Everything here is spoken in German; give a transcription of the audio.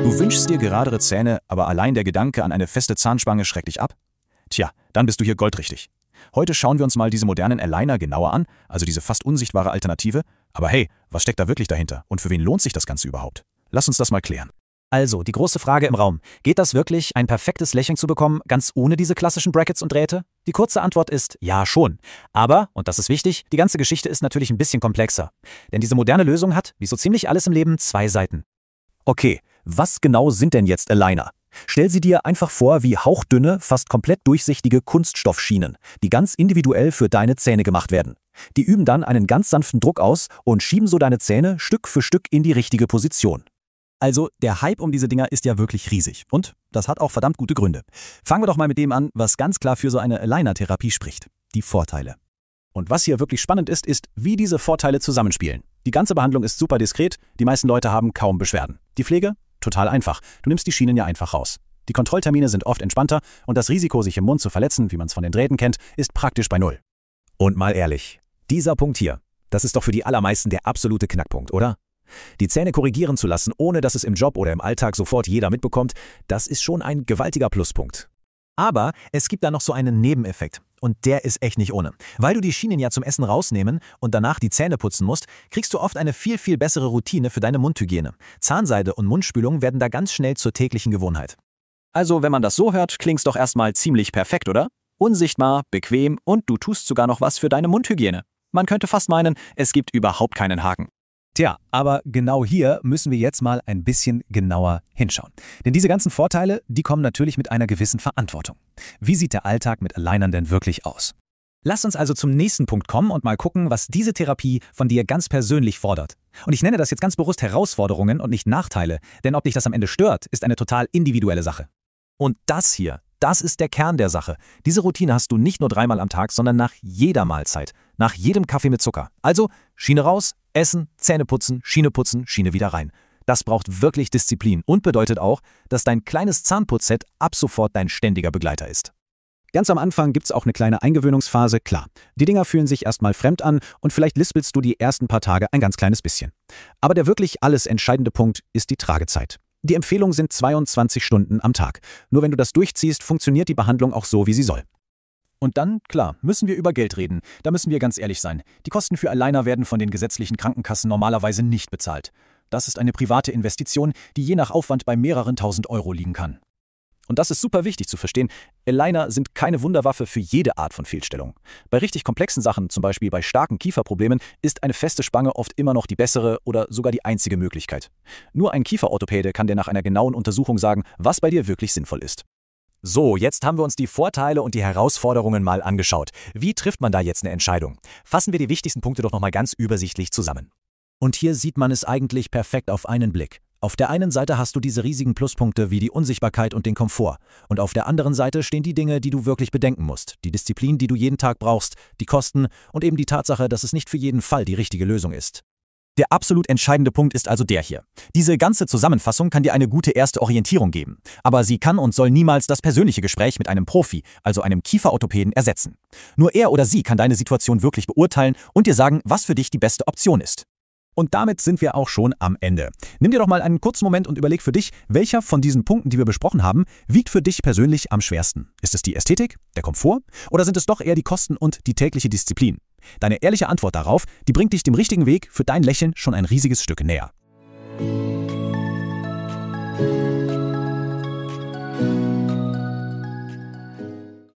Du wünschst dir geradere Zähne, aber allein der Gedanke an eine feste Zahnspange schreckt dich ab? Tja, dann bist du hier goldrichtig. Heute schauen wir uns mal diese modernen Aligner genauer an, also diese fast unsichtbare Alternative. Aber hey, was steckt da wirklich dahinter und für wen lohnt sich das Ganze überhaupt? Lass uns das mal klären. Also, die große Frage im Raum. Geht das wirklich, ein perfektes Lächeln zu bekommen, ganz ohne diese klassischen Brackets und Drähte? Die kurze Antwort ist ja schon. Aber, und das ist wichtig, die ganze Geschichte ist natürlich ein bisschen komplexer. Denn diese moderne Lösung hat, wie so ziemlich alles im Leben, zwei Seiten. Okay, was genau sind denn jetzt Aligner? Stell sie dir einfach vor wie hauchdünne, fast komplett durchsichtige Kunststoffschienen, die ganz individuell für deine Zähne gemacht werden. Die üben dann einen ganz sanften Druck aus und schieben so deine Zähne Stück für Stück in die richtige Position. Also, der Hype um diese Dinger ist ja wirklich riesig. Und das hat auch verdammt gute Gründe. Fangen wir doch mal mit dem an, was ganz klar für so eine Aligner-Therapie spricht. Die Vorteile. Und was hier wirklich spannend ist, wie diese Vorteile zusammenspielen. Die ganze Behandlung ist super diskret, die meisten Leute haben kaum Beschwerden. Die Pflege? Total einfach. Du nimmst die Schienen ja einfach raus. Die Kontrolltermine sind oft entspannter und das Risiko, sich im Mund zu verletzen, wie man es von den Drähten kennt, ist praktisch bei null. Und mal ehrlich, dieser Punkt hier, das ist doch für die allermeisten der absolute Knackpunkt, oder? Die Zähne korrigieren zu lassen, ohne dass es im Job oder im Alltag sofort jeder mitbekommt, das ist schon ein gewaltiger Pluspunkt. Aber es gibt da noch so einen Nebeneffekt. Und der ist echt nicht ohne. Weil du die Schienen ja zum Essen rausnehmen und danach die Zähne putzen musst, kriegst du oft eine viel, viel bessere Routine für deine Mundhygiene. Zahnseide und Mundspülung werden da ganz schnell zur täglichen Gewohnheit. Also, wenn man das so hört, klingt's doch erstmal ziemlich perfekt, oder? Unsichtbar, bequem und du tust sogar noch was für deine Mundhygiene. Man könnte fast meinen, es gibt überhaupt keinen Haken. Tja, aber genau hier müssen wir jetzt mal ein bisschen genauer hinschauen. Denn diese ganzen Vorteile, die kommen natürlich mit einer gewissen Verantwortung. Wie sieht der Alltag mit Alignern denn wirklich aus? Lass uns also zum nächsten Punkt kommen und mal gucken, was diese Therapie von dir ganz persönlich fordert. Und ich nenne das jetzt ganz bewusst Herausforderungen und nicht Nachteile, denn ob dich das am Ende stört, ist eine total individuelle Sache. Und das hier, das ist der Kern der Sache. Diese Routine hast du nicht nur 3-mal am Tag, sondern nach jeder Mahlzeit, nach jedem Kaffee mit Zucker. Also Schiene raus, essen, Zähne putzen, Schiene wieder rein. Das braucht wirklich Disziplin und bedeutet auch, dass dein kleines Zahnputzset ab sofort dein ständiger Begleiter ist. Ganz am Anfang gibt's auch eine kleine Eingewöhnungsphase, klar. Die Dinger fühlen sich erstmal fremd an und vielleicht lispelst du die ersten paar Tage ein ganz kleines bisschen. Aber der wirklich alles entscheidende Punkt ist die Tragezeit. Die Empfehlung sind 22 Stunden am Tag. Nur wenn du das durchziehst, funktioniert die Behandlung auch so, wie sie soll. Und dann, klar, müssen wir über Geld reden. Da müssen wir ganz ehrlich sein. Die Kosten für Aligner werden von den gesetzlichen Krankenkassen normalerweise nicht bezahlt. Das ist eine private Investition, die je nach Aufwand bei mehreren tausend Euro liegen kann. Und das ist super wichtig zu verstehen. Aligner sind keine Wunderwaffe für jede Art von Fehlstellung. Bei richtig komplexen Sachen, zum Beispiel bei starken Kieferproblemen, ist eine feste Spange oft immer noch die bessere oder sogar die einzige Möglichkeit. Nur ein Kieferorthopäde kann dir nach einer genauen Untersuchung sagen, was bei dir wirklich sinnvoll ist. So, jetzt haben wir uns die Vorteile und die Herausforderungen mal angeschaut. Wie trifft man da jetzt eine Entscheidung? Fassen wir die wichtigsten Punkte doch nochmal ganz übersichtlich zusammen. Und hier sieht man es eigentlich perfekt auf einen Blick. Auf der einen Seite hast du diese riesigen Pluspunkte wie die Unsichtbarkeit und den Komfort. Und auf der anderen Seite stehen die Dinge, die du wirklich bedenken musst. Die Disziplin, die du jeden Tag brauchst, die Kosten und eben die Tatsache, dass es nicht für jeden Fall die richtige Lösung ist. Der absolut entscheidende Punkt ist also der hier. Diese ganze Zusammenfassung kann dir eine gute erste Orientierung geben. Aber sie kann und soll niemals das persönliche Gespräch mit einem Profi, also einem Kieferorthopäden, ersetzen. Nur er oder sie kann deine Situation wirklich beurteilen und dir sagen, was für dich die beste Option ist. Und damit sind wir auch schon am Ende. Nimm dir doch mal einen kurzen Moment und überleg für dich, welcher von diesen Punkten, die wir besprochen haben, wiegt für dich persönlich am schwersten? Ist es die Ästhetik, der Komfort oder sind es doch eher die Kosten und die tägliche Disziplin? Deine ehrliche Antwort darauf, die bringt dich dem richtigen Weg für dein Lächeln schon ein riesiges Stück näher.